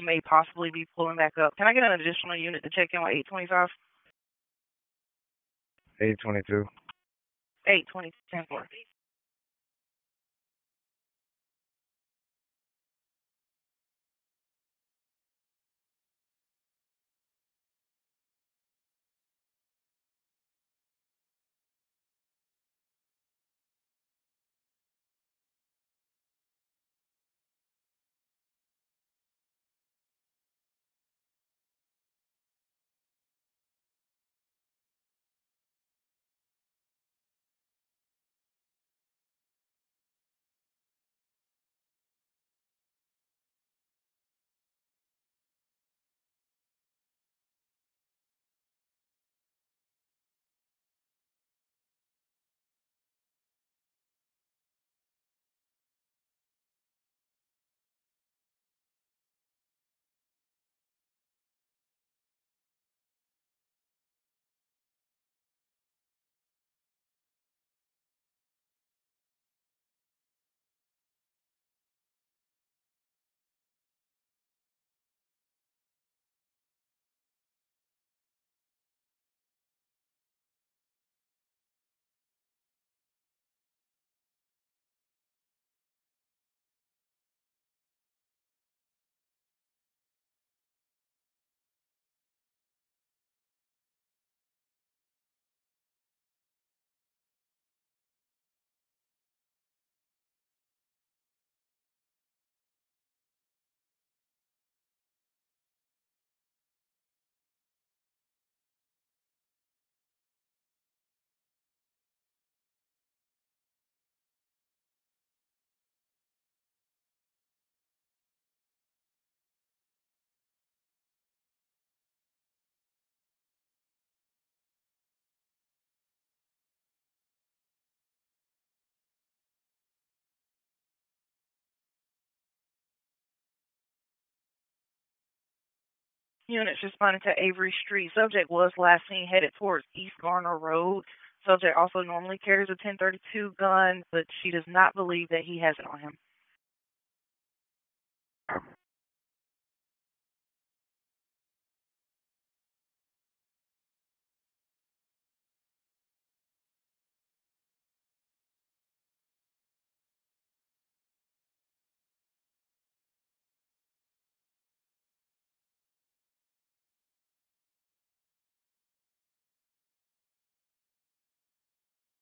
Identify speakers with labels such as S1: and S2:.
S1: may possibly be pulling back up. Can I get an additional unit to check in with 825?
S2: 822.
S1: 820, 10-4. Units responding to Avery Street. Subject was last seen headed towards East Garner Road. Subject also normally carries a 1032 gun, but she does not believe that he has it on him.